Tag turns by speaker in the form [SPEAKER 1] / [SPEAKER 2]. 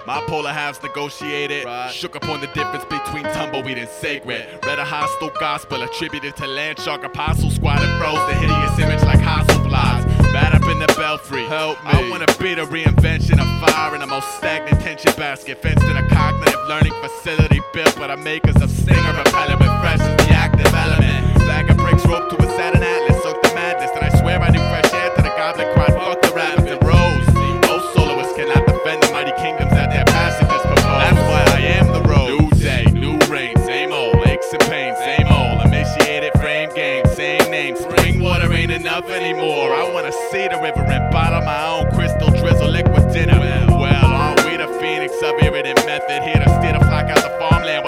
[SPEAKER 1] My polar halves negotiated, shook upon the difference between tumbleweed and sacred. Read a hostile gospel attributed to land shark apostle squad and froze the hideous image like Hasselblads. Bad up in the belfry, help me. I wanna be the reinvention of fire in the most stagnant tension basket, fenced in a cognitive learning facility built by the makers of stinger repellent with fresh as the active element. Bag of bricks rope to a Saturn Atlas, soaked the madness, and I swear I knew fresh air to the goblin cried, fuck the rabbits and rose. Most soloists cannot defend the mighty kingdoms that their passages propose. That's why I am the road. New day, new reign, same old aches and pains, same old emaciated frame game, same name. Spring water ain't enough anymore. I wanna see the river and bottle my own crystal drizzle liquid dinner. Well, aren't we the phoenix of irritant method here to steer the flock out the farmland?